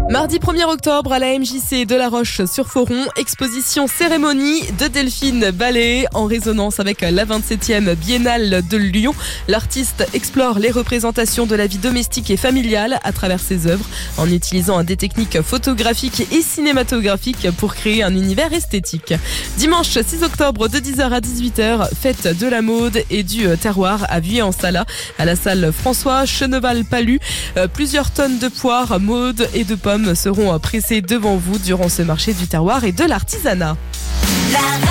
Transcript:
Mardi 1er octobre à la MJC de La Roche-sur-Foron, exposition cérémonie de Delphine Ballet en résonance avec la 27e Biennale de Lyon. L'artiste explore les représentations de la vie domestique et familiale à travers ses œuvres en utilisant des techniques photographiques et cinématographiques pour créer un univers esthétique. Dimanche 6 octobre de 10h à 18h, fête de la mode et du terroir à Vuillet-en-Sala à la salle François Cheneval-Palu. Plusieurs tonnes de poires, mode et de pommes seront pressés devant vous durant ce marché du terroir et de l'artisanat.